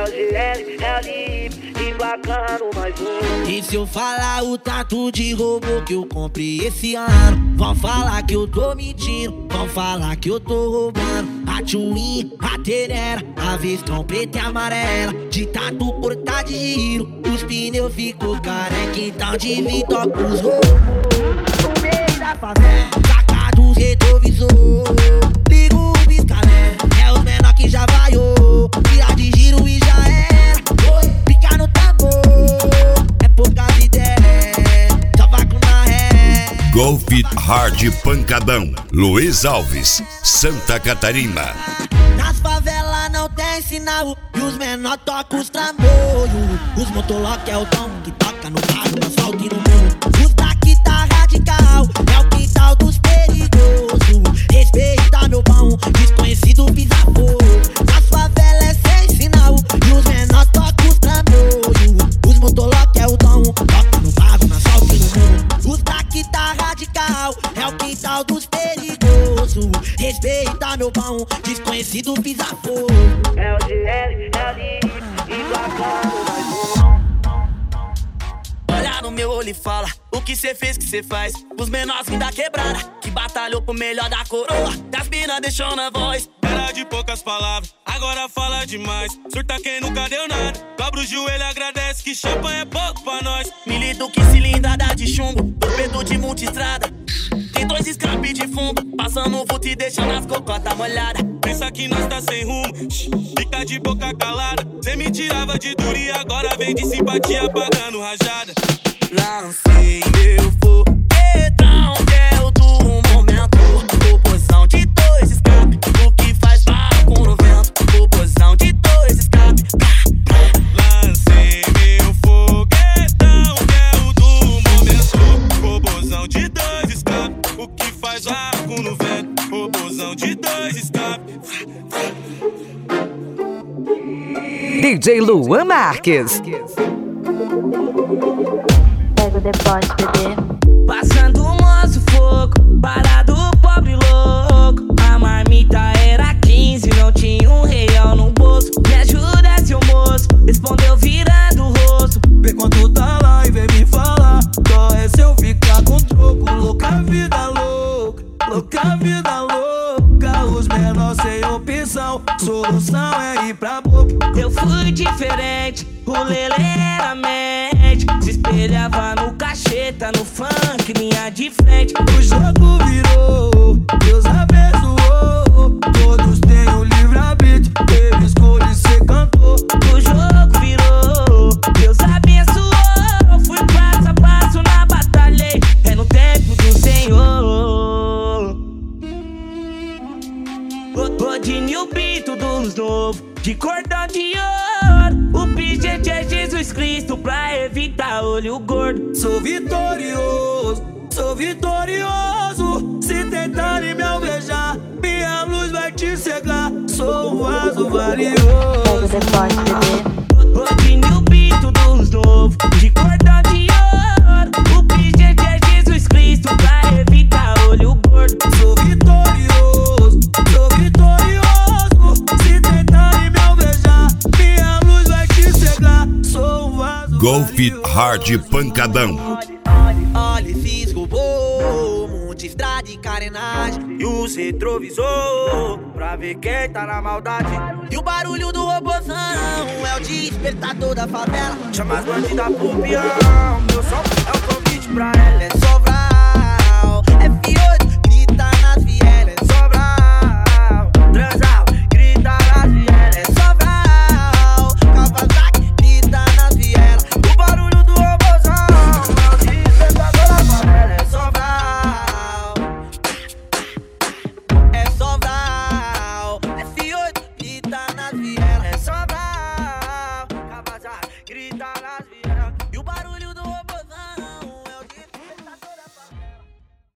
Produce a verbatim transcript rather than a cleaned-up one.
o G L, é o Lip, emplacando mais um. E se eu falar o tanto de robô que eu comprei esse ano, vão falar que eu tô mentindo, vão falar que eu tô roubando. A Twin, a Terera, a Vestron preta e amarela, de tanto cortar de giro, os pneus ficou careca, então de vir toca os robôs. No meio da favela, saca dos retrovisor, liga o pisca-alerta, é os menor que já vaiou, tira de giro e já era. Oi, pica no tambor, é poucas ideias, só vaca na ré. Golf Hard Pancadão, Luiz Alves, Santa Catarina. Nas favelas não tem sinal e os menor tocam os trambolhos. Os motolock é o tom que toca no carro, no asfalto e no morro. Os daqui tá radical, é o quintal dos perigosos. Respeita meu pão, desconhecido pisa fogo. Nas favelas é sem sinal e os menor tocam os trambolhos. Os motolock é o tom, toca no carro, no asfalto e no morro. Os daqui tá radical, é o quintal dos perigosos. Respeita meu pão, desconhecido pisa fogo. É o G L, é o Lip, emplacando mais um. Olha no meu olho e fala o que cê fez, que cê faz. Os menorzinhos da quebrada que batalhou pro melhor da coroa. Das mina deixou na voz. Era de poucas palavras, agora fala demais. Surta quem nunca deu nada, dobra o joelho, agradece que champanhe é pouco pra nós. Milito que cilindrada de chumbo, torpedo de multistrada. Tem dois escape de fundo, passando o vulto e deixando as cocotas molhadas. Pensa que nós tá sem rumo, shh, fica de boca calada. Cê me tirava de duro e agora vem de simpatia pagando rajada. Lancei meu foguetão, que é o do momento. Proporção de dois escape, o que faz barco no vento. Proporção de dois escape. Lancei meu foguetão, que é o do momento. Proporção de dois escape, o que faz barco no vento. Proporção de dois escape. D J Luan Marques. Pega o depósito, bebê. Passando o moço fogo, parado pobre louco. A marmita era quinze, não tinha um real no bolso. Me ajuda, seu moço, respondeu virando o rosto. Vê quanto tá lá e vem me falar. Só é se eu ficar com troco. Louca vida louca, louca vida louca. Os menores sem opção, solução é ir pra boca. Eu fui diferente, o lelê era mente. Se espelhava no cacheta, no funk, linha de frente. O jogo virou, Deus abençoou. Todos têm o livre-arbítrio, teve escolha e cê cantou. O jogo virou, Deus abençoou. Fui passo a passo na batalha, é no tempo do Senhor. Rodinho Bito dos novos, de cordão de ouro. O pijete é Jesus Cristo pra evitar olho gordo. Sou vitorioso, sou vitorioso. Se tentarem me alvejar, minha luz vai te cegar. Sou um vaso valioso. Pega o depósito, bebê. Rodinho Bito dos novos, de cordão de ouro. O pijete é Jesus Cristo pra evitar olho gordo. Sou vitorioso, sou vitorioso. Se tentarem me alvejar, minha luz vai te cegar. Sou um vaso Golf valioso. Hard Pancadão. Olha esses robôs, multistrada e carenagem, E os retrovisor, pra ver quem tá na maldade. e o barulho do robôzão é o despertador da favela. Chama as bandidas pro peão, meu som é o convite pra